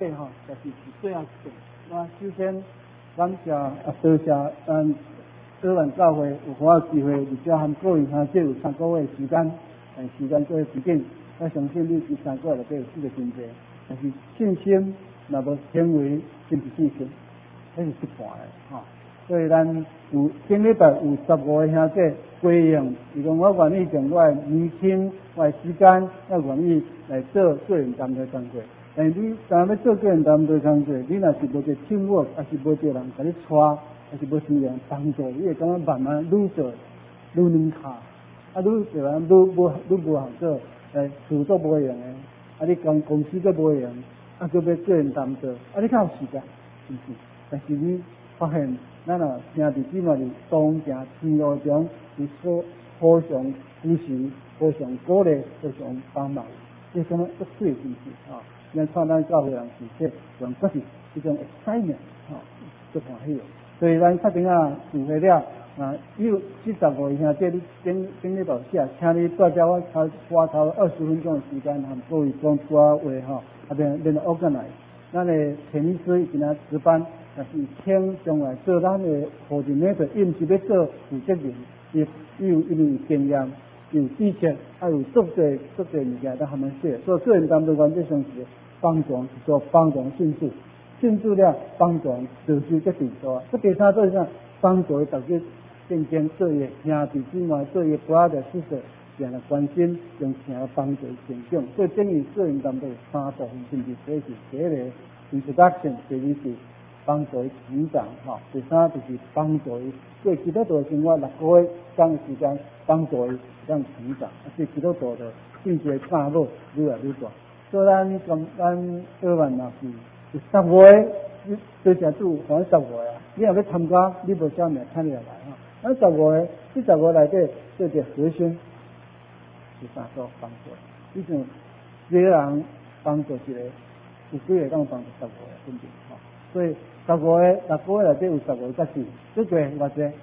就是最后一点。首先感谢多谢台湾教会有给我机会，而且含各位兄姐有3个月时间，时间做指定。我相信你这3个月内底有4个真济，但是信心若无行为，就是信心，这是一半的所以咱有顶礼拜有15个兄姐回应，伊讲我愿意用我的年轻、我的时间，我愿意来做个人担当工作。但是你当要做个人担当工作，你若是无个team work，还是无个人甲你带，还是无需要人帮助，你会感觉慢慢愈做愈软卡，愈做人愈无效做，事都无用的，你公司都无用，佫要个人担当，你较有时间，是不是？但是你发现，咱兄弟姊妹同行天路中，是互相支持、互相鼓励、互相帮忙，这什么足水，是不是咱看咱教会人是这用确实一种 excitement 足欢喜。所以咱确定聚会了有75位兄弟，你顶礼拜写，请你带着我花头20分钟的时间，和各位讲出话便 organize。咱的陈医师今仔值班，但是请将来做咱的coordinator，伊毋是要做负责人，伊有经验，有知识，有足侪物件，咱他们写。所以个人担当原则上是帮助，是做帮助迅速，迅速了帮助做事才成熟。第三做啥？帮助大家渐渐做业兄弟姊妹，做业 brother sister， 这样的关心，用这样帮助成长。所以等于个人担当有3部分，甚至这是第一个 introduction， 第二是帮助成长，第三就是帮助过基督徒生活6个月的时间，帮助让成长，这基督徒的境界进步愈来愈大。所以咱台湾若是10月，多谢主，反正10月你若要参加，你无啥名，请你来咱10月，这10月内底做个核心是3个帮助，以前一个人帮助一个，有几个当帮助10个，对不对？所以10个6个月内底有10个才是，这个偌济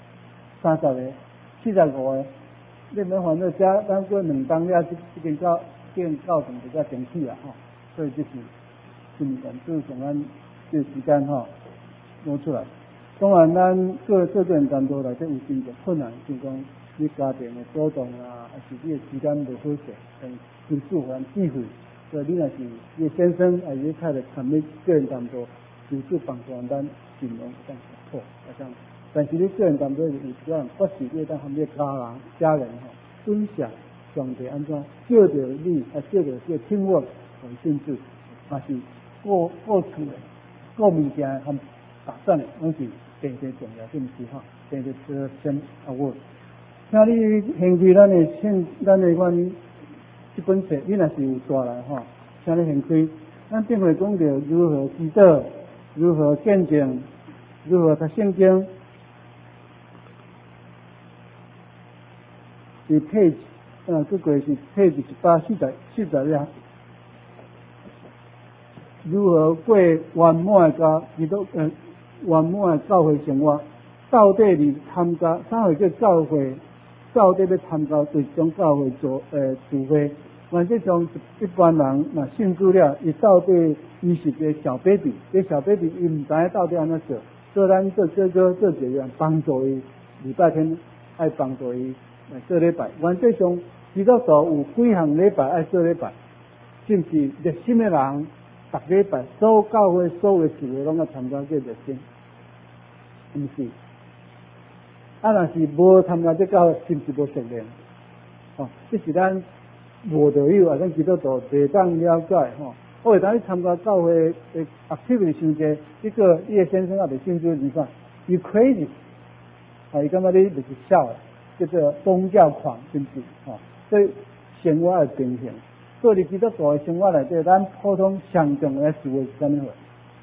30个、45个，你免烦恼，这咱过2冬了，这间教堂就较争气啦所以这是尽量做上咱这时间攞出来。当然，咱个人担当内底有真正困难，就讲你家庭的主动还是你的时间无好势，因此互咱忌讳。所以你若是你的先生还是你太太参与个人担当，因此帮助咱尽量这样突破，这样。但是你个人担当有时阵不是你当含你家人分享上帝安怎叫着你，叫着这听我很兴趣，也是过厝的、过物件和打算的，拢是非常重要，是不是非常值得先我。请你兴趣咱的这本书，你若是有带来请你兴趣。咱顶回讲到如何祈祷，如何见证，如何读圣经。是page，这个是page 1840了。如何过圆满的圆满的教会生活？到底你参加啥会叫教会？到底要参加对种教会做聚会？原则上一般人若信主了，伊到底伊是一个小 baby， 这小 baby 伊唔知到底安怎做，所以咱做哥哥做姐姐帮助伊，礼拜天爱帮助伊。做礼拜，原则上基督徒有几项礼拜爱做礼拜，甚至热心的人，逐礼拜所有教会所有的聚会拢要参加这热心，毋是？若是无参加这教会，是毋是无熟练？这是咱无道友，咱基督徒袂当了解我会当你参加教会的 activity 伤济，结果你的先生也袂信主，你看 ，you crazy， 伊感觉你就是笑的。叫做宗教狂，是不是？所以生活要平衡。所以基督徒的生活内底，咱普通上重要的事是啥物货？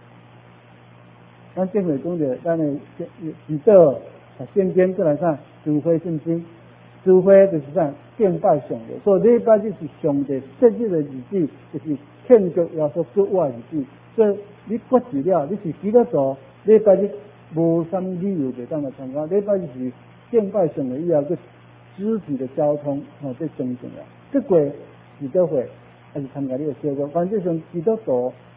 咱这回讲到咱的祈祷、圣经过来啥？聚会圣经，聚会就是啥？敬拜上帝。所以礼拜日是上帝设立的日子，就是庆祝耶稣出活的日子。所以你决志了，你是基督徒，礼拜日无啥物理由袂当来参加。礼拜日是敬拜上帝以后，个肢体的交通，这真重要。这过祈祷会还是参加你的小组，反正上基督徒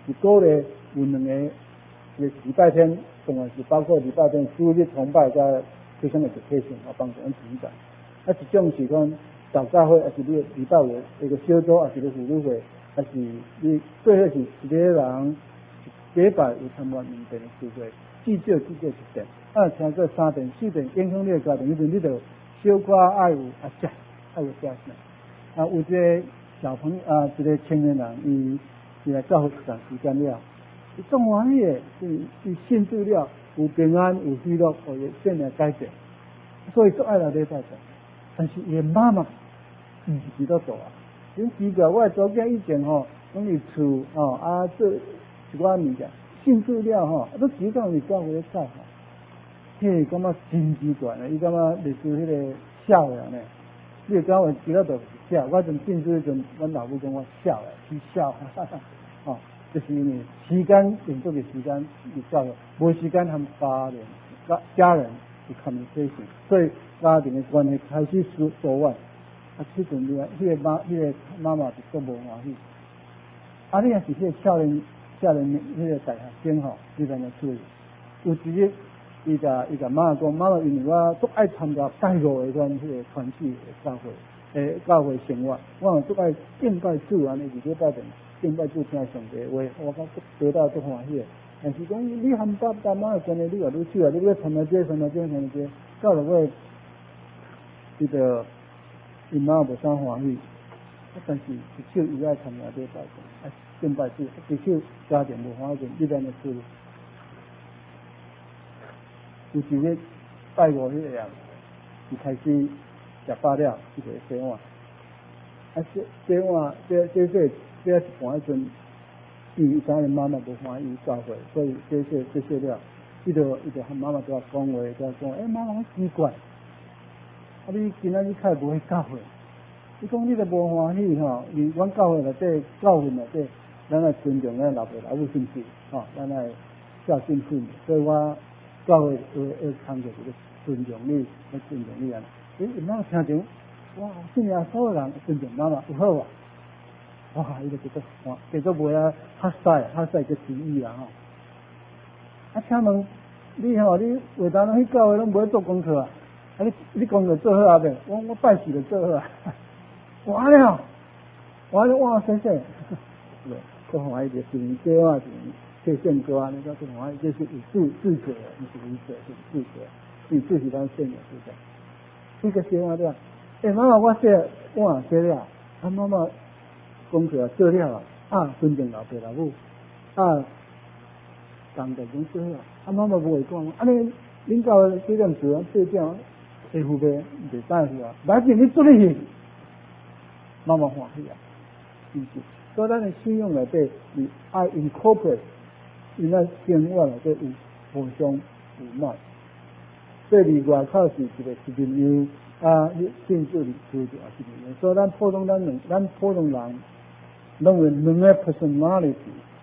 一个月有2个，礼拜天，当然是包括礼拜天主日崇拜加其中的特性啊，帮助咱主长。啊，一种是讲祷告会，还是你礼拜五那个小组，还是你妇女会，还是你最好是一个人礼拜有参加2遍的聚会，至少1遍。啊，听过3遍、4遍，影响你的家庭，你就小可爱有食，爱有食啥。啊，有一个小朋友啊，一个青年人，伊来教会一段时间了，伊足欢喜的，伊信主了，有平安，有喜乐，伊生命改变，所以足爱来礼拜的。但是伊妈妈毋是基督徒啊，真奇怪，我的祖囝以前拢伫厝做一寡物件，信主了都只讲伫教会在嘿，感觉真奇怪呢，伊感觉类似迄个笑的呢。你会讲话其他都是笑，我从信主迄阵，阮老母讲我笑的，去笑，就是因为时间用多的时间伫教会，无时间和家人去communication，所以家庭的关系开始疏远。啊，迄阵迄个妈妈是足无欢喜。啊，你也是迄个少年迄个大学生你在那处理。有一日，伊甲妈讲，妈妈因为我足爱参加拜五的迄个团契的教会生活，我足爱敬拜主安尼，2礼拜敬拜主听上帝话，我感觉得到足欢喜的。但是讲你和爸爸妈妈关系，你越愈少啊，你要参加这，到落尾，伊妈无啥欢喜。但是至少伊爱参加礼拜敬拜主，至少家庭无欢喜，你在那处理。有一日拜五迄个人，伊开始食饱了，伊就洗碗。啊，洗碗，这一盘迄阵，伊知影妈妈无欢喜教会，所以洗了，伊就和妈妈在讲话，妈妈，我奇怪，啊你今仔日较无去教会？伊讲你都无欢喜伫阮教会内底，咱来尊重咱老爸老母信息，咱来孝敬父母，所以我教会工作就是尊重你啊！伊妈听着，哇，信耶稣的人尊重妈妈有好啊！哇，伊就继续袂啊吓晒个主意啦啊，请问你为当去教会拢无做功课啊？啊，你功课做好啊未？我拜四就做好啊！完了，哇先生，对，欢喜就是这话是。这圣歌啊，那叫什么？就是有智者，不是愚者，是智者。你自己当圣人，是不是？这个洗碗了，妈妈，我洗碗洗了，啊，妈妈功课做了啊，尊重老爸老母，啊，工作拢做了，啊，妈妈无会讲，恁教这点事，这点会付呗，袂使付啊，来紧你做你去，妈妈欢喜啊，是不是？所以咱的信用内底，你爱 incorporate。因那生活内底有互相有爱，对你外口是一个面啊，你信主里主就也是面，所以咱普通人拢有2个 personality，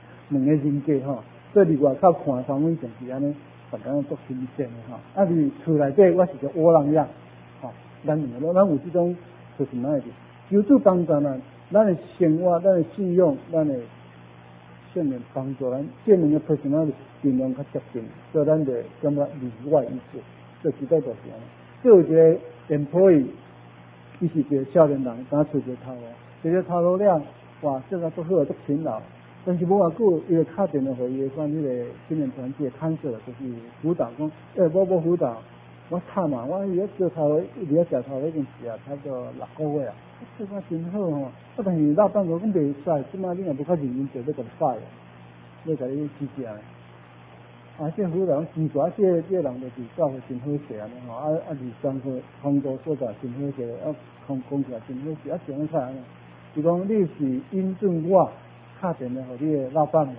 2个人格所以你外口看方面就是安尼，大家都新鲜的啊，你厝内底我是个窝囊样咱有这种 personality， 求主帮助咱的生活、咱的信用、咱的。圣人帮助咱，这2个 personality 尽量较接近，所以咱就感觉里外一致，这时代就是安尼。这有一个 employee， 伊是一个少年人，刚出个头了，哇，这个都好，都勤劳。但是无偌久，伊就打电话给伊个管迄个青年团体的看守，就是辅导讲，我辅导，我惨啊，我伊做头，伊食头已经是差不多6个月啊。这个真好但是老板讲袂使，即马你若无较认真做，要甲你改啊，要甲你指正啊，政府人奇怪，这人就是教会真好势安尼啊，是上课工作所在真好势，讲起来真好势，啊，怎样看呢？是讲你是因准我打电话给你的老板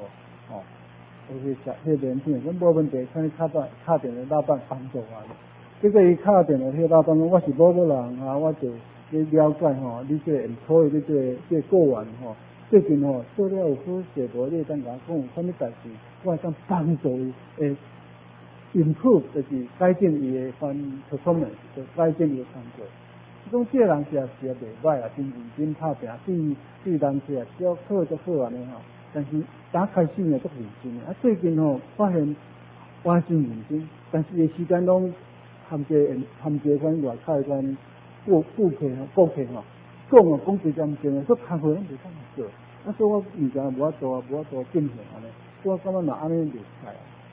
迄年轻，讲无问题，看你打电话老板帮助我。结果伊打电话迄个老板讲，我是某人我就。你了解你这个 employee， 你这个雇员最近做了有好势无？你当甲我讲有啥物代志，我会当帮助伊improve， 就是改进伊的performance， 就改进伊的工作。讲这个人是袂歹啊，真认真拍拼，对人是足好足好安尼但是打开心也都认真的。最近发现完全认真，但是时间拢含这款外口款顾客讲最严重的，说开会拢袂当做，所以我唔知无法做进行安尼，我感觉若安尼袂使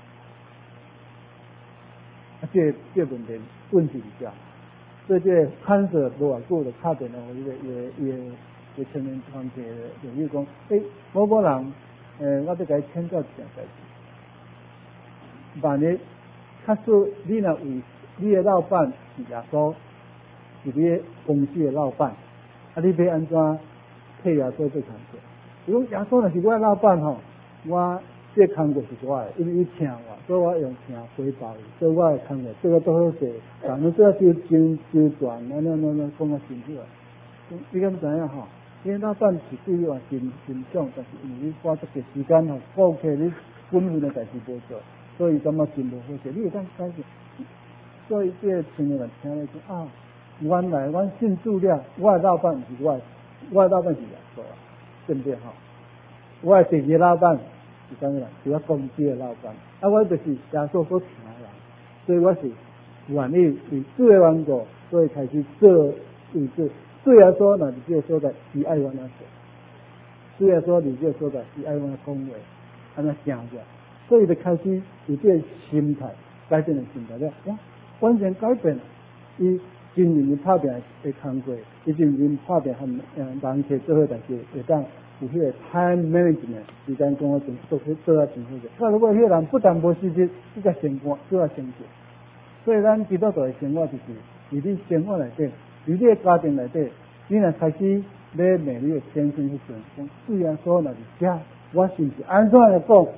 这问题问题是啥？所以这看着无偌久就打电话也青年团体的朋友讲，某人我要甲伊请教一件代志。万一假使你若为你的老板是耶稣，是你的公司的老板，你要安怎替耶稣做工作？如果耶稣若是我的老板我这工作是我的，因为伊请我，所以我用请回报伊，所以我的工作做个都好势，但是做周全，讲啊真好。你敢知影你老板是对你真爽，但是因为你花这个时间顾客你本分的代志无做，所以感觉真无好势。你会当解释，所以这青年人听了说原来我信主了，我的老板是我的老板是耶稣啊，对不对我的第二老板是啥人？是我公司的老板，我就是耶稣所请的人，所以我是愿意以主的缘故，所以开始做为主。对来说，那你这个所在是爱我那做；对来说，你这个所在是爱我的恭维，安那行着，所以就开始有这个心态改变的心态了，完全改变了。伊真认真拍拼的工作，伊真认真拍拼和人去做好代志，会当有迄个 time management 时间讲做啊真好势。那如果迄个人不但无实质，伊个生活做啊成就，所以咱基督徒的生活就是伫你生活内底。伫你的家庭内底，你若开始要美丽的先生去讲，虽然说若是遮，我是不是安怎来讲？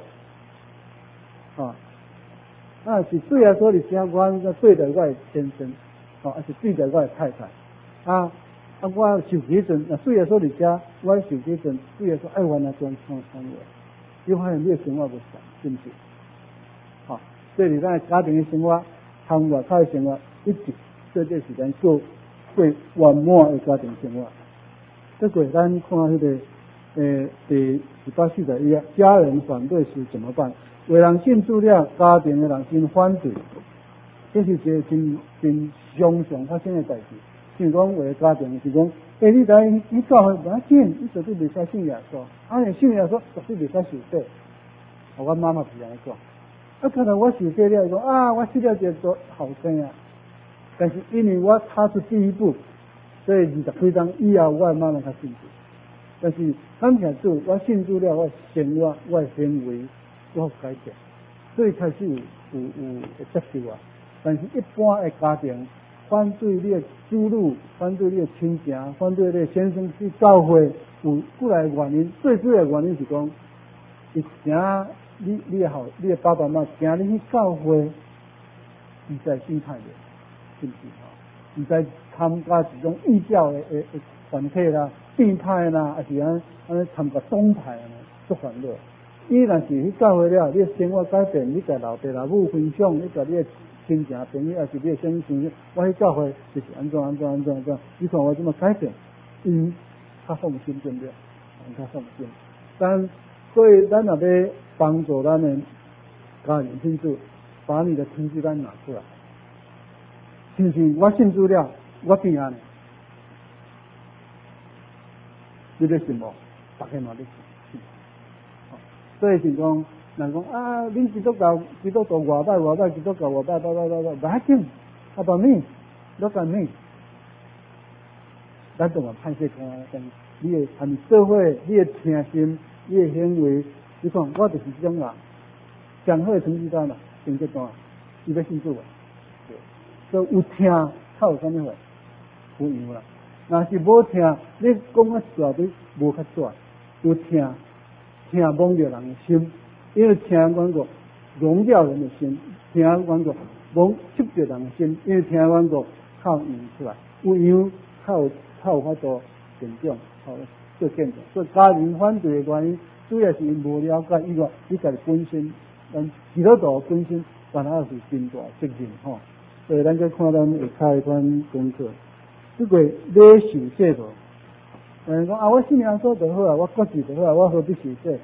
是虽然说是遮，我对待我的先生，还是对待我的太太，我受几阵，虽然说是遮，我受几阵，虽然说我那种创伤的，你发现你的生活不同，是不是？所以咱家庭的生活，和外口的生活一直做这时间做。对圆满的家庭生活，这个咱看那个第1841，家人反对时怎么办？有人信主了，家庭的人真反对，这是一个真常发生的代志。像讲有的家庭是讲，你来你教会不要紧，你绝对袂使信耶稣，信耶稣绝对袂使受洗。我妈妈是安尼讲，看到我受洗了，讲我受了这个好生啊。但是因为我踏出第一步，所以20几章以后，我慢慢才信主。但是感谢主，我信主了，我生活、我行为我改变，所以开始有接受啊。但是一般的家庭反对你的主女，反对你的亲情，反对你的先生去教会，有过来原因，最主要的原因是讲，伊惊你的爸爸妈妈惊你去教会，伊在心态的。是不是？唔知参加一种异教的团体啦、变态啦，还是安尼参加宗派安尼，足烦恼。伊若是去教会了，你的生活改变，你甲老爸老母分享，你甲你的亲情朋友，还是你的先生朋友，我去教会就是安怎，你看我怎么改变？较放心对不对？较放心。但所以咱若要帮助咱的家人信主，把你的成绩单拿出来。是不是我信主了，我平安？你咧信无？大家嘛咧信。所以是讲，人讲恁基督徒外拜，基督教外拜，不要紧，about me，look at me。咱都嘛盼世看，但你的和社会，你的诚心，你的行为，你看我就是这种人，上好的成绩单啦，成绩单，伊要信主啊。所以有听，较有啥物货？有用啦。若是无听，你讲啊绝对无较绝。有听蒙着人的心，因为听讲过荣耀人的心，听讲过蒙吸着人的心，因为听讲过靠用出来，有样较有法度成长，做见证。所以家人反对的原因，主要是因无了解以外，你家己本身，基督徒本身，原来是真大责任吼。所以咱再看咱下骹一段功课，这个礼受洗无？讲我信仰说就好啊，我国字就好啊，我何必受洗？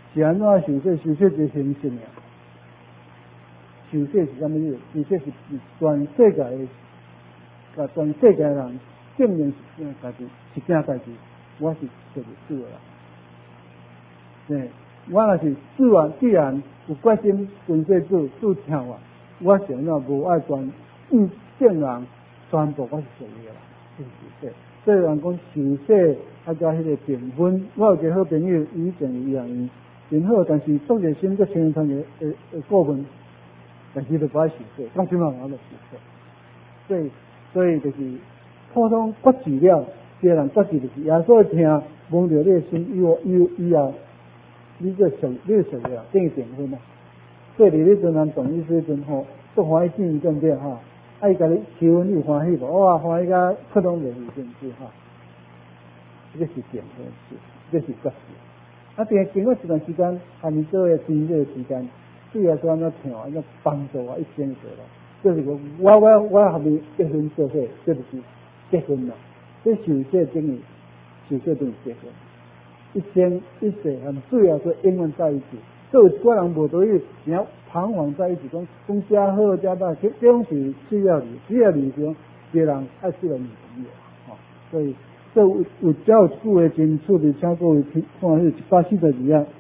是安怎受洗？受洗就是形式呀。受洗是啥物意思？受洗是全世界的，甲全世界人证明是家己是件代志，我是受主的啦。对，我若是主啊，既然有决心跟随主听我是安怎无爱全证人全部我是受伊的啦，就是受洗。所以人讲受洗啊，加迄个评分。我有一个好朋友，伊定伊样真好，但是做热心做青年团的顾问，但是就不爱受洗，讲什么我就受洗。所以就是普通决志了，别人决志就是耶稣听，蒙着你的心以后，你就受了，等于评分啊。所以你阵人同意时阵吼，做欢喜见对不对哈？啊，伊甲你求你有欢喜无？哇，欢喜甲扑通袂去，是不是哈？这是评分事，这是决志。啊，经过一段时间，和你做的经历的时间，对耶稣安怎听，安怎帮助我一生做咯。就是我和你结婚做伙，这就是结婚啦。这受洗等于结婚。一生一世和主耶稣永远在一起。所以一个人无得意，然后彷徨在一起，讲加好加歹，这种是需要你讲别人爱做人女朋友啊。所以有只有一句话真趣味，请各位看迄142啊。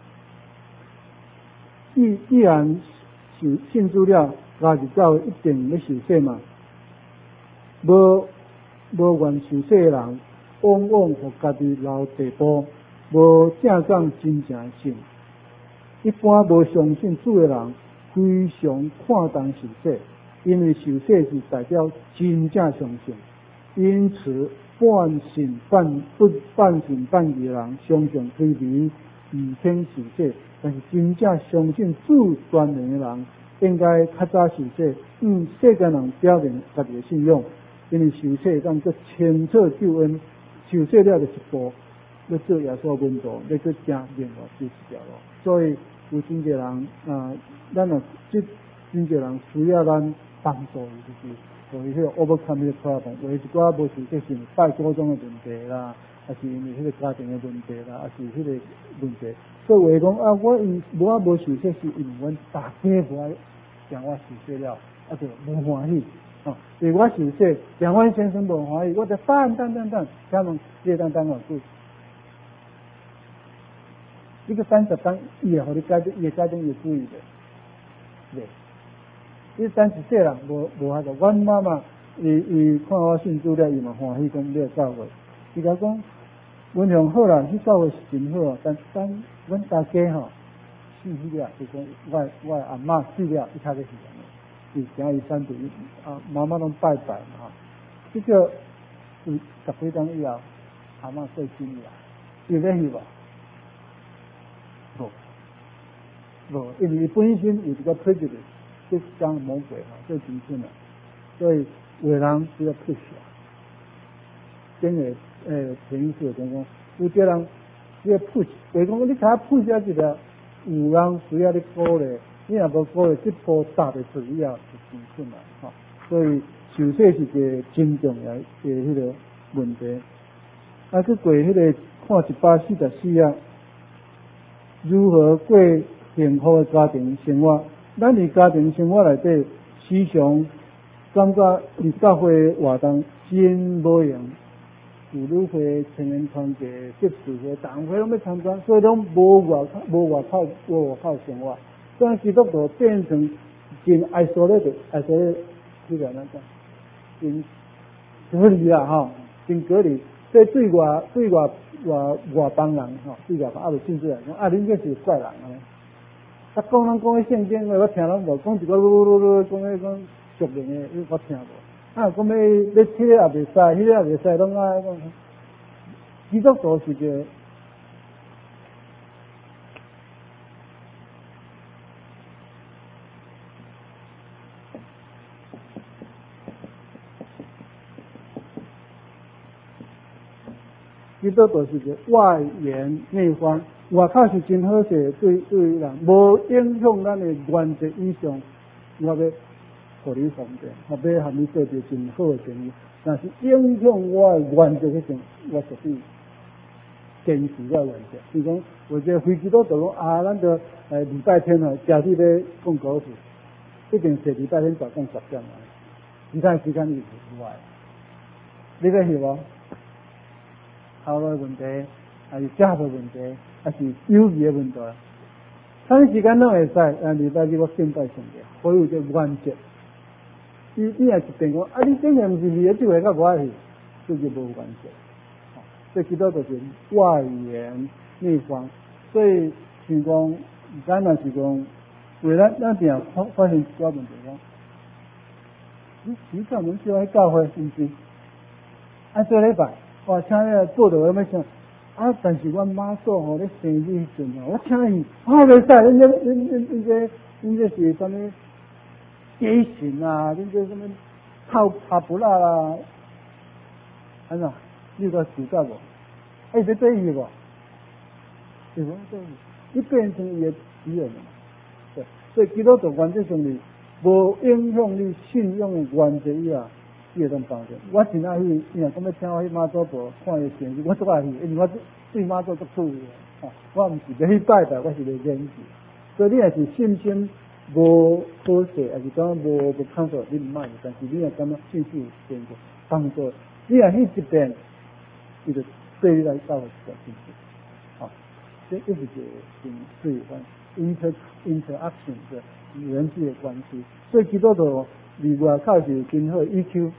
既然信主了，那就教一定要受洗嘛。无愿受洗的人，往往互家己留地步，无正讲真正信。一般无相信主的人，非常看重受洗，因为受洗是代表真正相信。因此，半信半疑的人，常常推离唔肯受洗。但是真正相信主专能的人，应该较早受洗，世间人表明家己的信仰。因为受洗当作清楚救恩，受洗了就一步，要做耶稣门徒，要去行另外第一条路。所以有真侪人咱真侪人需要咱帮助，就是所以迄个 overcome 迄个 problem， 有一寡无受洗是拜祖宗的问题啦，还是因为迄个家庭的问题啦，还是迄个问题。所以话讲啊，我无受洗是因为阮大家无爱让我受洗了，就无欢喜。因为我受洗，让阮先生无欢喜，我就等，请问你等偌久？这个30天，伊会互你改变，伊会改变伊主意的，对。你等一世人无法度。阮妈妈，伊看我信主了，伊嘛欢喜讲你来教会。伊甲讲，阮上好啦，去教会是真好啊，但等阮大家吼死了，就讲我阿嬷死了，伊才去死人。伊行伊山地，妈妈拢拜嘛吼。这个10几天以后，阿嬷过身了，伊要去无？无，因为伊本身有一个 prejudice， 即讲魔鬼最真正啦。所以为人需要 push 啊，真个潜意识讲有些人需要 push， 为讲你甲 push 下去了，有人需要你鼓励，你若无鼓励，这步踏袂出以后就真正啦吼。所以受洗是一个真重要的迄个问题。去过迄个看144啊，如何过幸福的家庭生活？咱伫家庭生活内底，时常感觉伫教会活动真无用，妇女会、青年团体、接触会、党会拢要参加，所以拢无外口生活。所以基督徒变成真isolated，这个那个真隔离啦吼，真隔离。所以对外邦人吼，对外邦就甚至来讲，恁这是怪人啊！讲人讲迄圣经，我听拢无，讲一个讲俗人的，我听无。讲要迄个也袂使，迄个也袂使，拢讲基督徒是个。基督徒是个外圆内方，外口是真好势，对人无影响咱的原则以上，我要互你方便，要和你做着真好的生意。但是影响我的原则迄种，我绝对坚持个原则。比如讲，有一个非基督徒讲啊，咱就礼拜天哦，假日要讲古事，一定是礼拜天早上10点啊，其他时间伊除外。你个是无？头个问题，还是价的问题，还是友谊的问题？啥时间拢会使，礼拜日我敬拜上帝，所有这原则。你也是变讲，啊，你今日毋是你就会较无爱去，这就无原则。这基督就是外圆内方，所以像讲，咱若是讲，为咱定发现一个问题讲，你时间能少喺教会是毋是？啊，做礼拜，我请你做到要想，啊，但是我妈祖吼咧生日时阵吼，我请伊，袂使，恁这是什么假神啊？恁这什么泡帕布拉啦？安怎？你个知道无？哎，这对伊无？是无对伊？你变成伊的敌人了。对，所以基督徒原则上是无影响你信仰的原则以外，伊会当帮助。我真爱去，伊若讲要请我去妈祖婆看伊生日，我足爱去，因为我对妈祖足趣的。我毋是要去拜拜，我是来演戏。所以你若是信心无好势，还是讲无康做，你毋买，但是你若感觉信心有变过帮助，你若去一遍，伊就对你来教会比较清楚。这一直是有关 interaction 的人际的关系。所以基督徒另外靠是真好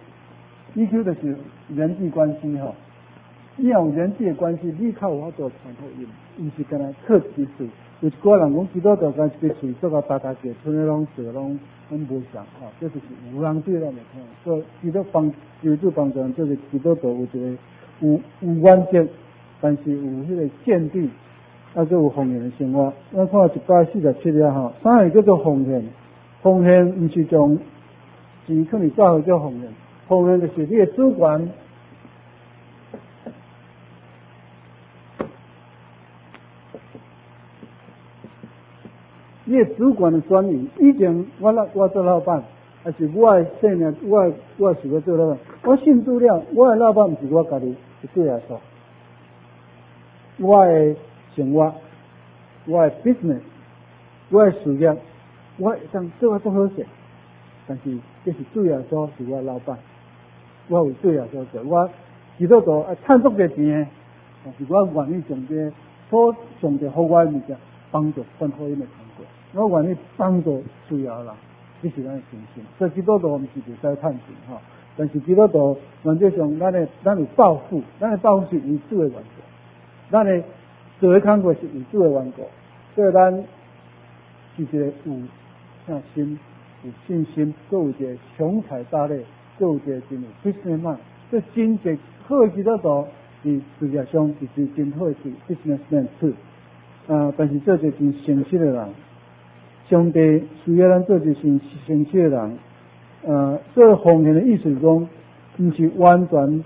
EQ 就是人际关系哈。你有人际的关系，你靠我做传福音，伊是干那靠其嘴。有一个人讲基督徒干一个嘴做个大大个，村里拢做拢无像这就是有人对咱来看。所以基督帮助人，就是基督徒有一个有原则，但是有迄个见地，还有奉献的生活。我看147了啥会叫做奉献？奉献毋是从钱可能教会叫奉献，奉献就是你的主权。你的主管的转移，以前我做老板，还是我的生我是要做老板。我信主了，我的老板不是我家己，是对来说，我的生活，我的 business， 我的事业，我当做我做好势，但是这是对来说是我的老板，我有对来说做，我基督徒赚足个钱，但是我愿意从这所上帝给我的物件帮助传福音的成果。我愿意帮助需要的人，这是咱的信心。所以基督徒毋是袂使趁钱但是基督徒原则上，咱有报复，咱的报复是为主的缘故，咱的做的工作是为主的缘故，所以咱是一个有心、有信心，有一个雄才大略，有一个真有 businessman， 这真正好的基督徒在事业上就是真好的 businessman too。但是做一个真诚实的人。上帝需要咱做一个诚实的人，做奉献的意思是讲，毋是完全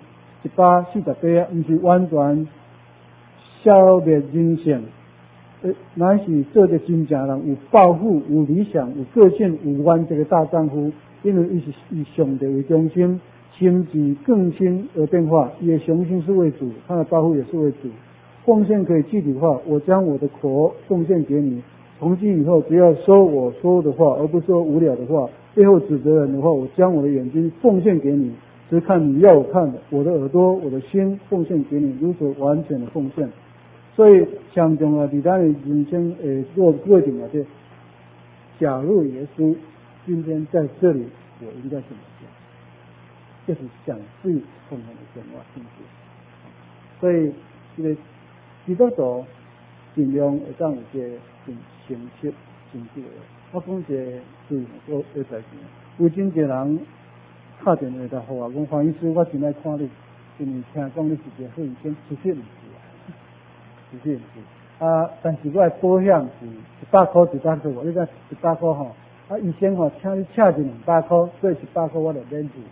148，毋是完全消灭人性，乃是做一个真正人，有抱负、有理想、有个性、有原则的大丈夫。因为伊是以上帝为中心，心智更新而变化，伊的雄心是为主，他的抱负也是为主。奉献可以具体化，我将我的口奉献给你。从今以后，只要说我说的话，而不是说无聊的话，背后指责人的话，我将我的眼睛奉献给你，只看你要我看的；我的耳朵、我的心奉献给你，如此完全的奉献。所以，上重要在咱的人生过程内底，假如耶稣今天在这里，我应该怎么做？这是讲最奉献的生活性质。所以，这个基督徒尽量会当有一个诚实、真实的。我讲一个最我要代志，有真侪人打电话来给我讲，黄医师，我真爱看你，因为听讲你是一个好医生，其实毋是，其实毋是。但是我的保险是100块一单做，你讲100块吼，医生吼请你请一200块，所以100块我就免付。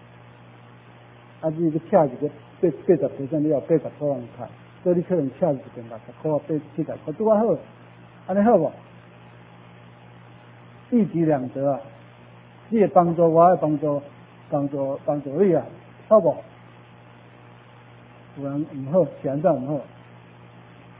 你去请一个80%，你要80块人开。所以你可能请一遍60块，70块，拄好，安尼好无？一举两得啊！你会帮助我，会帮助你啊，好无？有人唔好，是安怎唔好？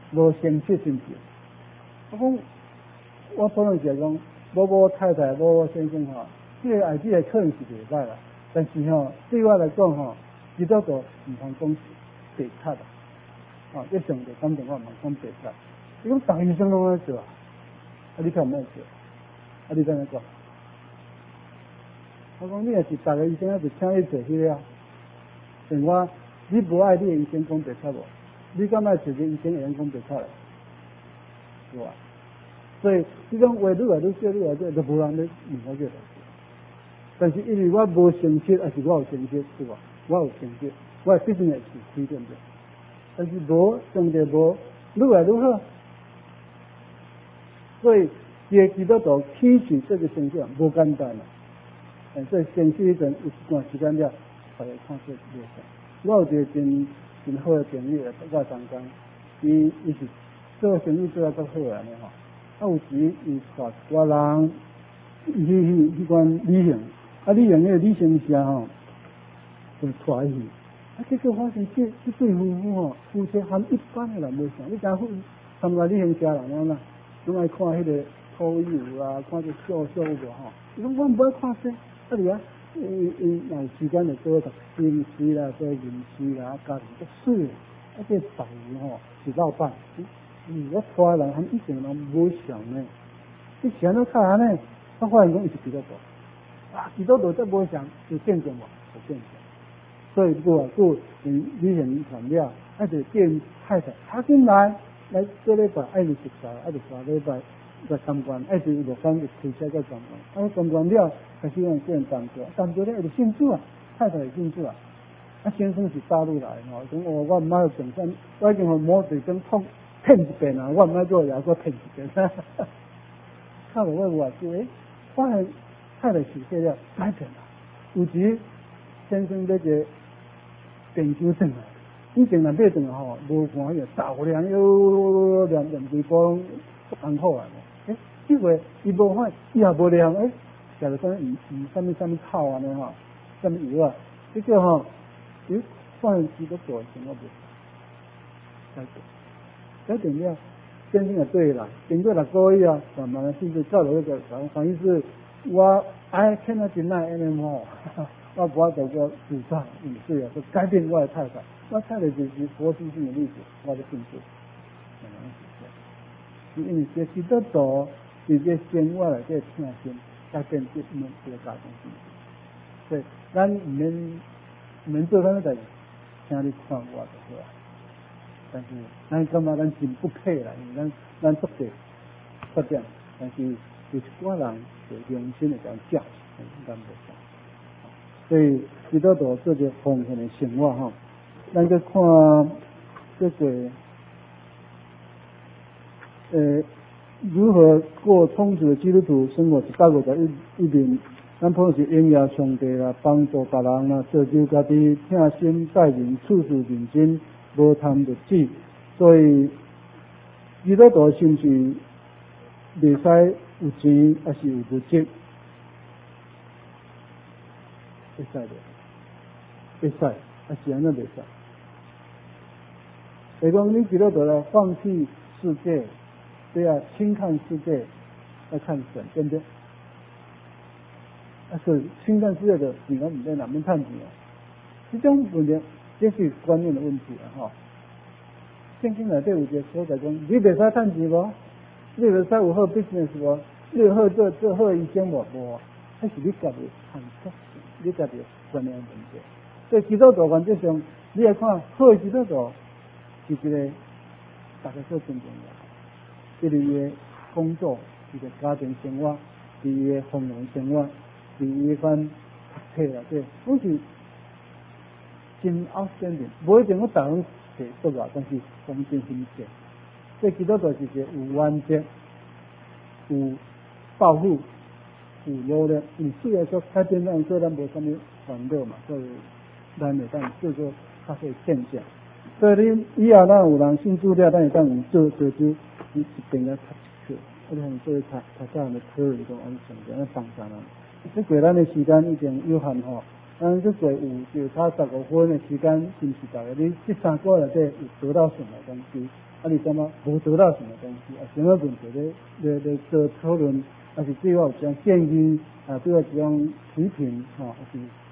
无生息是毋是？我讲，我本来就讲，某太太、某先生吼，这个孩子的可能是袂歹啦，但是吼，对我来讲吼，基督徒唔通讲白贼啦，一上就感动我唔通讲白贼。伊讲大医生拢爱做啊，你看唔爱做，你怎样讲？我讲你也是大个医生，就请你做迄个。但我你无爱你的医生讲白贼无？你敢爱做个医生会晓讲白贼嘞？是吧？所以这种话愈来愈少，愈来愈就无人咧问我这个。但是因为我无成绩，还是我有成绩，是吧？我有成绩，我必定会是开对不对？但是无相对无愈来愈好，所以这个基督徒起始这个形象无简单啦。所以先去一段有一段时间了，才会看出这个。我有一个真好的朋友，我同工，伊是做生意做得较好安尼吼。有时伊带一寡人迄款旅行，旅行迄个旅行社吼，就带伊去。结果发现这对夫妇吼，夫妻和一般的人无像。你知影参加旅行社人安怎，拢爱看迄个土油啊，看这秀有无吼？伊讲我唔爱看这，伊若有时间就做个饮食啦，做饮食啦，家庭足水啊，这导游吼是老板。我拖人和以前人无像呢，你想到看安尼，我发现讲伊是基督徒，基督徒则无像有见证无？有见证。所以我旅行团了，就见太太，他进来做礼拜，爱就食茶，就3礼拜来参观，就落班就开车再参观，参观了，开始用个人谈做咧就信主啊，太太也信主啊，先生是大陆来吼，讲我唔爱整身，我已经互魔鬼跟骗一遍啊，我唔爱做也搁骗一遍，看了我就发现太太是这了改变了，有时先生那个电酒转来，以前若买转来吼，无看伊大量又两几包红好啊，这回伊无看，伊也无量，食了什么草安尼吼，什么油啊，这个吼，发现几个做什么不？改变了，先生也对啦，经过6个月啊，慢慢甚至到了那个反正是我看到真爱安尼吼，我无法度个主张饮水啊，就改变我的太太，我太太就是活生生的例子，我的幸福，因为这基督徒伫这生活内底听心，改变这个家庭幸福，所以咱唔免做啥物代志，请你看我就好啊。但是咱感觉咱真不配啦，因为咱做对缺点，但是有一寡人就良心会讲教，咱无讲。所以基督徒做个丰盛的生活吼，咱去看这个如何过充足的基督徒生活是大过在一面，咱可能是荣耀上帝啦，帮助别人啦，造就家己，听心待人，处事认真。无贪得志，所以基督徒是毋是袂使有钱，还是有物质？会使的，会使，还是安怎袂使？比讲你基督徒来放弃世界，对啊，轻看世界，要看神，对不对？所以轻看世界的钱唔在哪边趁钱啊？这种问题。这是观念的问题啊！圣经内底有一个所在讲，你袂使趁钱无？你袂使有好 business 无？你有好做好医生无？无，那是你家己看错，你家己观念问题。所以基督徒原则上，你来看好基督徒是一个大家所尊重的，因为伊的工作、伊的家庭生活、伊的丰盛生活、伊番读册啊，这都是。真outstanding，无一定我逐项摕出来，但是我们真心写。这基督徒是一个有原则、有抱负、有努力。你虽然说改变咱，所以咱无啥物烦恼嘛，所以咱会当做个较些见证。所以你以后咱有人信主了，咱会当用做就一边来读一课，我哋做读这样的讨论中安全的，安帮助人。这过咱的时间已经有限吼。咱这个有就差15分的时间，是不是大概你这3个月内底有得到什么东西？ 你感觉无得到什么东西，什么问题咧做讨论，还是对我有这样建议，对我这样批评，还是